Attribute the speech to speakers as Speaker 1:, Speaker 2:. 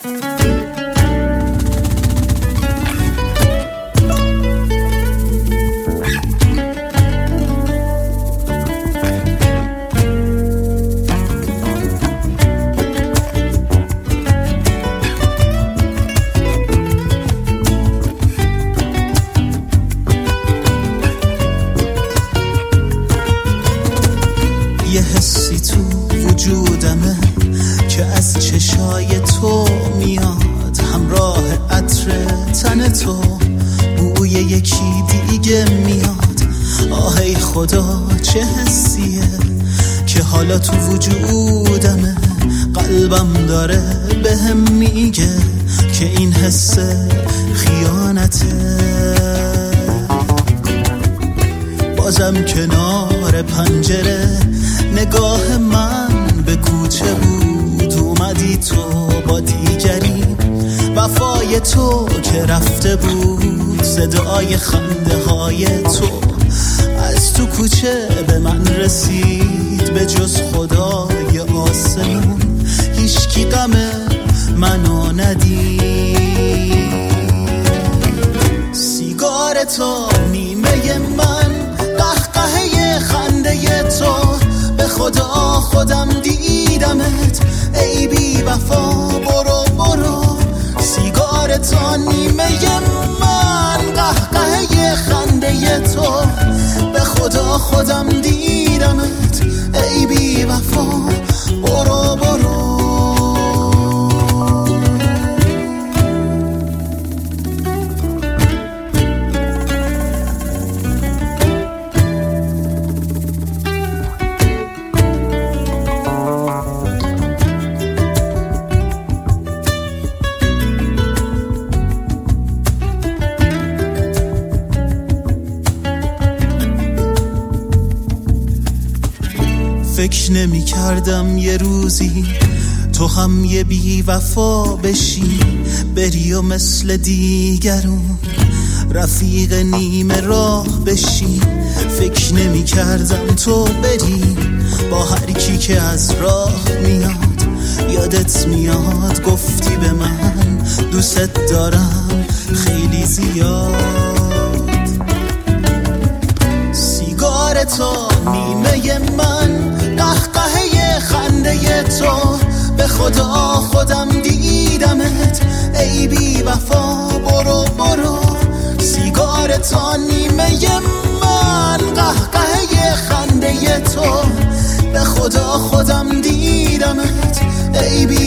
Speaker 1: یه حسی تو وجودمه که از چشای تو میاد، همراه عطر تن تو بوی یکی دیگه میاد. آهی خدا چه حسیه که حالا تو وجودمه، قلبم داره بهم میگه که این حس خیانته. بازم کنار پنجره نگاه من به کوچه بود، اومدی تو با دیگری، وفای تو که رفته بود، صدای خنده های تو از تو کوچه به من رسید. به جز خدای آسمون هیچکی غم منو ندید. سیگار تو نیمه من، قهقهه خنده تو، به خدا خودم دیدمت ای بی وفا. برو برو سیگار تو نیمه من، قهقهه خنده تو، به خدا خودم دیدمت ای بی وفا. برو برو. فکر نمی کردم یه روزی تو هم یه بی وفا بشی، بری و مثل دیگرون رفیق نیمه راه بشی. فکر نمی کردم تو بری با هر کی که از راه میاد. یادت میاد گفتی به من دوست دارم خیلی زیاد. سیگار تو نیمه من، قهقهه خنده تو، به خدا خودم دیدمت ای بی وفا. برو برو سیگار تو نیمه من، قهقهه خنده تو، به خدا خودم دیدمت ای بی